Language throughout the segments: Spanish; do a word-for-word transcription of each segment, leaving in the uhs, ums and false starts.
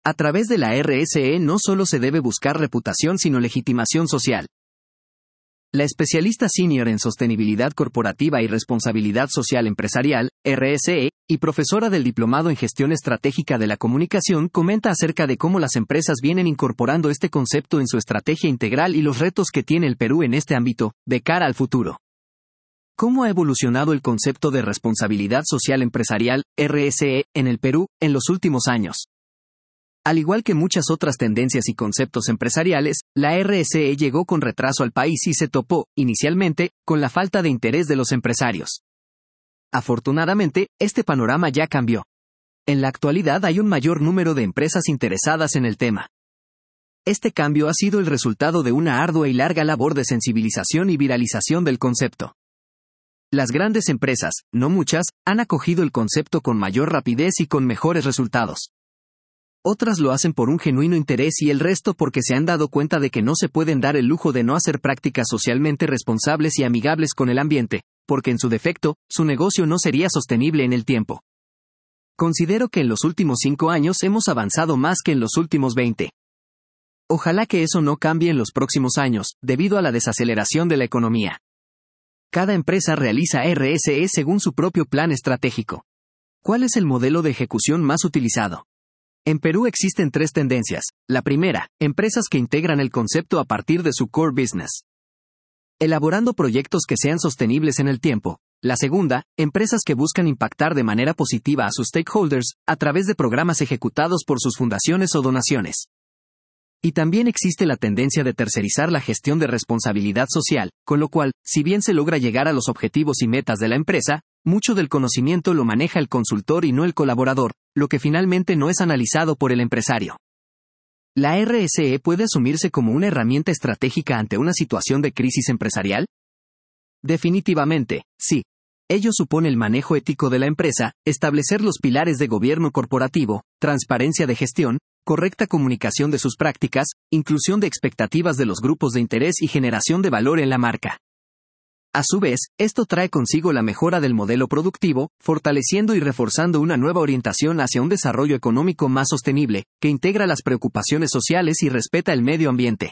A través de la R S E no solo se debe buscar reputación sino legitimación social. La especialista senior en sostenibilidad corporativa y responsabilidad social empresarial, R S E, y profesora del Diplomado en Gestión Estratégica de la Comunicación comenta acerca de cómo las empresas vienen incorporando este concepto en su estrategia integral y los retos que tiene el Perú en este ámbito, de cara al futuro. ¿Cómo ha evolucionado el concepto de responsabilidad social empresarial, R S E, en el Perú, en los últimos años? Al igual que muchas otras tendencias y conceptos empresariales, la R S E llegó con retraso al país y se topó, inicialmente, con la falta de interés de los empresarios. Afortunadamente, este panorama ya cambió. En la actualidad hay un mayor número de empresas interesadas en el tema. Este cambio ha sido el resultado de una ardua y larga labor de sensibilización y viralización del concepto. Las grandes empresas, no muchas, han acogido el concepto con mayor rapidez y con mejores resultados. Otras lo hacen por un genuino interés y el resto porque se han dado cuenta de que no se pueden dar el lujo de no hacer prácticas socialmente responsables y amigables con el ambiente, porque en su defecto, su negocio no sería sostenible en el tiempo. Considero que en los últimos cinco años hemos avanzado más que en los últimos veinte. Ojalá que eso no cambie en los próximos años, debido a la desaceleración de la economía. Cada empresa realiza R S E según su propio plan estratégico. ¿Cuál es el modelo de ejecución más utilizado? En Perú existen tres tendencias. La primera, empresas que integran el concepto a partir de su core business, elaborando proyectos que sean sostenibles en el tiempo. La segunda, empresas que buscan impactar de manera positiva a sus stakeholders, a través de programas ejecutados por sus fundaciones o donaciones. Y también existe la tendencia de tercerizar la gestión de responsabilidad social, con lo cual, si bien se logra llegar a los objetivos y metas de la empresa, mucho del conocimiento lo maneja el consultor y no el colaborador, lo que finalmente no es analizado por el empresario. ¿La R S E puede asumirse como una herramienta estratégica ante una situación de crisis empresarial? Definitivamente, sí. Ello supone el manejo ético de la empresa, establecer los pilares de gobierno corporativo, transparencia de gestión, correcta comunicación de sus prácticas, inclusión de expectativas de los grupos de interés y generación de valor en la marca. A su vez, esto trae consigo la mejora del modelo productivo, fortaleciendo y reforzando una nueva orientación hacia un desarrollo económico más sostenible, que integra las preocupaciones sociales y respeta el medio ambiente.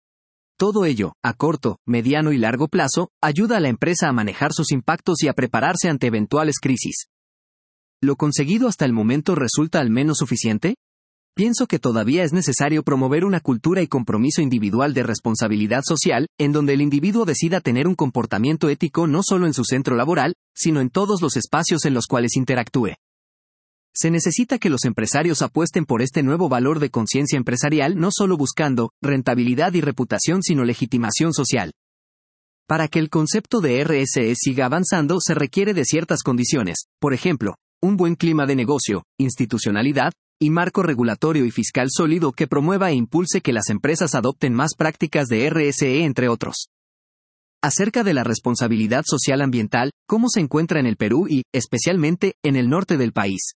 Todo ello, a corto, mediano y largo plazo, ayuda a la empresa a manejar sus impactos y a prepararse ante eventuales crisis. ¿Lo conseguido hasta el momento resulta al menos suficiente? Pienso que todavía es necesario promover una cultura y compromiso individual de responsabilidad social, en donde el individuo decida tener un comportamiento ético no solo en su centro laboral, sino en todos los espacios en los cuales interactúe. Se necesita que los empresarios apuesten por este nuevo valor de conciencia empresarial no solo buscando rentabilidad y reputación sino legitimación social. Para que el concepto de R S E siga avanzando se requiere de ciertas condiciones, por ejemplo, un buen clima de negocio, institucionalidad, y marco regulatorio y fiscal sólido que promueva e impulse que las empresas adopten más prácticas de R S E entre otros. Acerca de la responsabilidad social ambiental, ¿cómo se encuentra en el Perú y, especialmente, en el norte del país?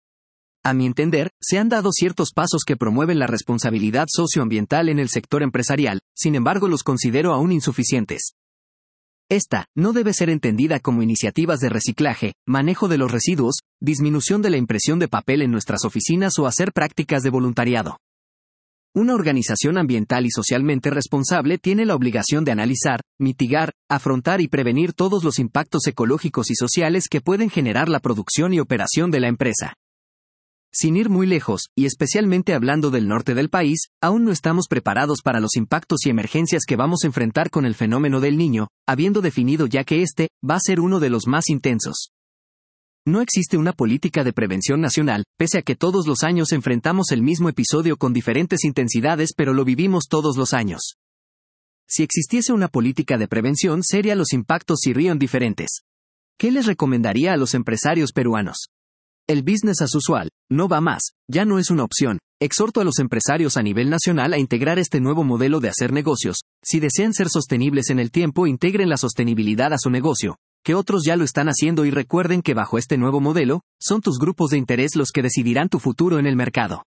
A mi entender, se han dado ciertos pasos que promueven la responsabilidad socioambiental en el sector empresarial, sin embargo los considero aún insuficientes. Esta no debe ser entendida como iniciativas de reciclaje, manejo de los residuos, disminución de la impresión de papel en nuestras oficinas o hacer prácticas de voluntariado. Una organización ambiental y socialmente responsable tiene la obligación de analizar, mitigar, afrontar y prevenir todos los impactos ecológicos y sociales que pueden generar la producción y operación de la empresa. Sin ir muy lejos, y especialmente hablando del norte del país, aún no estamos preparados para los impactos y emergencias que vamos a enfrentar con el fenómeno del Niño, habiendo definido ya que este va a ser uno de los más intensos. No existe una política de prevención nacional, pese a que todos los años enfrentamos el mismo episodio con diferentes intensidades, pero lo vivimos todos los años. Si existiese una política de prevención seria, los impactos serían diferentes. ¿Qué les recomendaría a los empresarios peruanos? El business as usual, no va más, ya no es una opción. Exhorto a los empresarios a nivel nacional a integrar este nuevo modelo de hacer negocios. Si desean ser sostenibles en el tiempo, integren la sostenibilidad a su negocio, que otros ya lo están haciendo y recuerden que bajo este nuevo modelo, son tus grupos de interés los que decidirán tu futuro en el mercado.